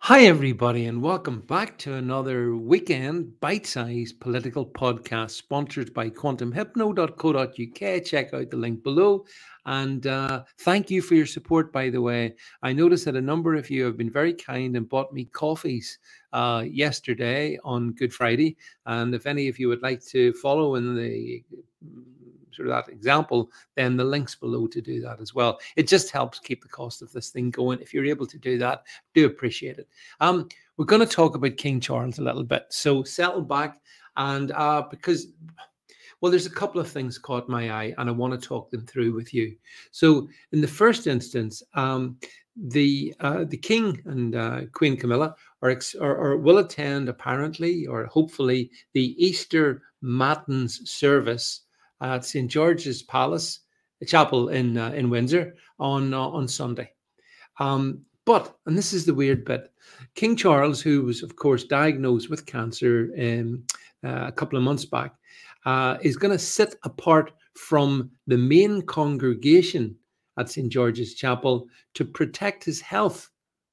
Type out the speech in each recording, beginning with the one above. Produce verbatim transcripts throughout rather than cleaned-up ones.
Hi, everybody, and welcome back to another weekend bite sized political podcast sponsored by quantum hypno dot co dot uk. Check out the link below. And uh, thank you for your support, by the way. I noticed that a number of you have been very kind and bought me coffees uh, yesterday on Good Friday. And if any of you would like to follow in the mm, sort of that example, then the links below to do that as well. It just helps keep the cost of this thing going. If you're able to do that, do appreciate it. Um, we're going to talk about King Charles a little bit. So settle back, and uh, because, well, there's a couple of things caught my eye, and I want to talk them through with you. So, in the first instance, um, the uh, the King and uh, Queen Camilla are, ex- are, are will attend apparently or hopefully the Easter Matins service at Saint George's Palace Chapel in uh, in Windsor on uh, on Sunday. Um, but, and this is the weird bit, King Charles, who was, of course, diagnosed with cancer um, uh, a couple of months back, uh, is going to sit apart from the main congregation at Saint George's Chapel to protect his health.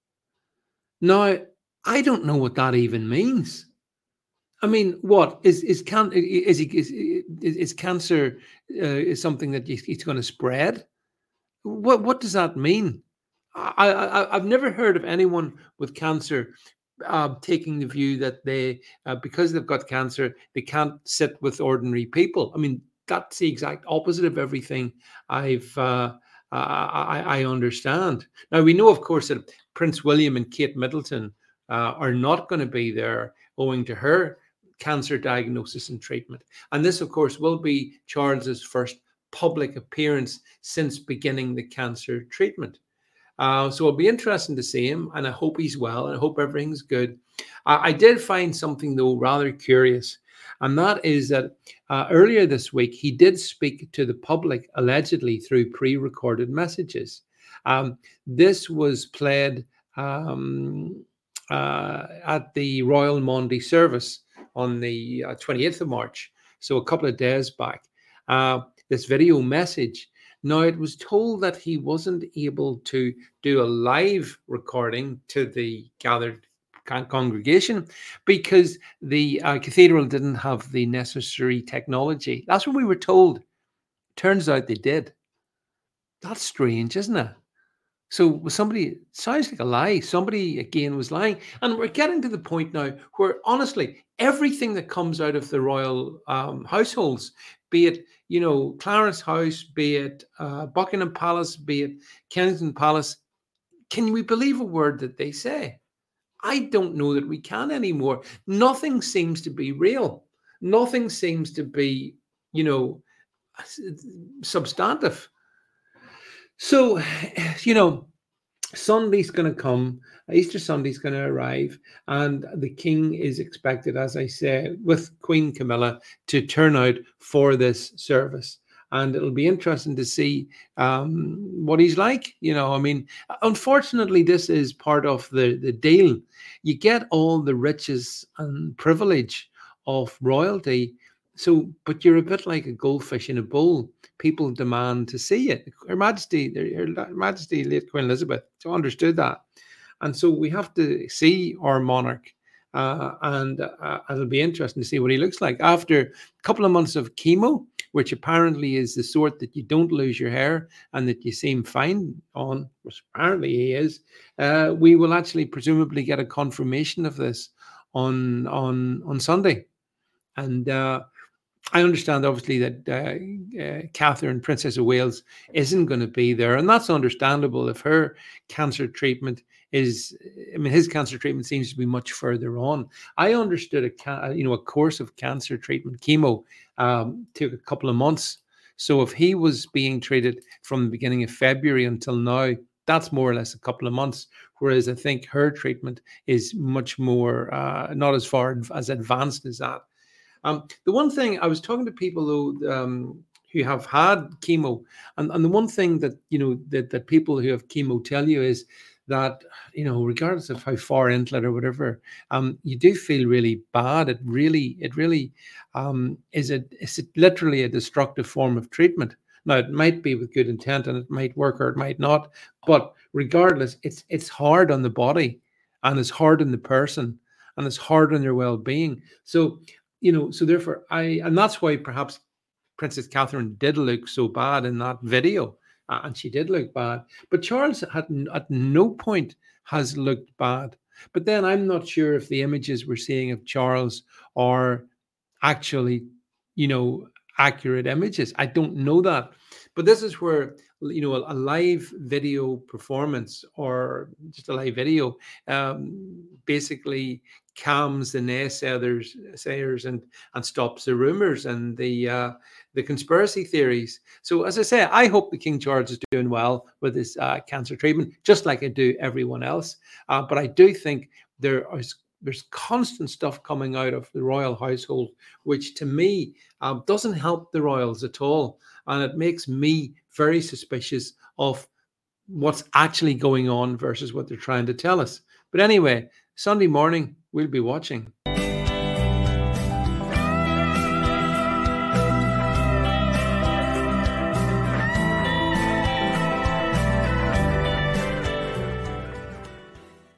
Now, I don't know what that even means. I mean, what is is can is he is, is, is cancer uh, is something that he's going to spread? What what does that mean? I, I I've never heard of anyone with cancer uh, taking the view that they uh, because they've got cancer they can't sit with ordinary people. I mean that's the exact opposite of everything I've uh, I, I understand. Now we know, of course, that Prince William and Kate Middleton uh, are not going to be there owing to her cancer diagnosis and treatment, and this, of course, will be Charles's first public appearance since beginning the cancer treatment. Uh, so it'll be interesting to see him, and I hope he's well, and I hope everything's good. Uh, I did find something, though, rather curious, and that is that uh, earlier this week he did speak to the public, allegedly through pre recorded messages. Um, this was played um, uh, at the Royal Monday service on the uh, twenty-eighth of March, so a couple of days back. Uh, this video message. Now, it was told that he wasn't able to do a live recording to the gathered con- congregation because the uh, cathedral didn't have the necessary technology. That's what we were told. Turns out they did. That's strange, isn't it? So somebody sounds like a lie. Somebody again was lying, and we're getting to the point now where honestly, everything that comes out of the royal um, households, be it you know Clarence House, be it uh, Buckingham Palace, be it Kensington Palace, can we believe a word that they say? I don't know that we can anymore. Nothing seems to be real. Nothing seems to be, you know, substantive. So, you know, Sunday's going to come, Easter Sunday's going to arrive, and the king is expected, as I say, with Queen Camilla to turn out for this service. And it'll be interesting to see um, what he's like. You know, I mean, unfortunately, this is part of the, the deal. You get all the riches and privilege of royalty. So, but you're a bit like a goldfish in a bowl. People demand to see it. Her Majesty, Her Majesty, late Queen Elizabeth, so understood that, and so we have to see our monarch, uh, and uh, it'll be interesting to see what he looks like after a couple of months of chemo, which apparently is the sort that you don't lose your hair and that you seem fine on, which apparently he is. Uh, we will actually presumably get a confirmation of this on on on Sunday, and. Uh, I understand, obviously, that uh, uh, Catherine, Princess of Wales, isn't going to be there, and that's understandable if her cancer treatment is. I mean, his cancer treatment seems to be much further on. I understood a ca- you know a course of cancer treatment, chemo, um, took a couple of months. So if he was being treated from the beginning of February until now, that's more or less a couple of months. Whereas I think her treatment is much more, uh, not as far as advanced as that. Um, the one thing I was talking to people who um, who have had chemo, and, and the one thing that you know that, that people who have chemo tell you is that you know regardless of how far into it or whatever, um, you do feel really bad. It really, it really um, is a is it literally a destructive form of treatment. Now it might be with good intent and it might work or it might not, but regardless, it's it's hard on the body. and is hard on the person and is hard on their well-being. So, you know, so therefore I, and that's why perhaps Princess Catherine did look so bad in that video, uh, and she did look bad. But Charles had at no point has looked bad. But then I'm not sure if the images we're seeing of Charles are actually, you know, accurate images. I don't know that. But this is where, you know, a, a live video performance or just a live video um, basically calms the naysayers sayers and and stops the rumors and the uh, the conspiracy theories. So as I say, I hope the King Charles is doing well with his uh, cancer treatment, just like I do everyone else. Uh, but I do think there is there's constant stuff coming out of the royal household, which to me um, doesn't help the royals at all. And it makes me very suspicious of what's actually going on versus what they're trying to tell us. But anyway, Sunday morning, we'll be watching.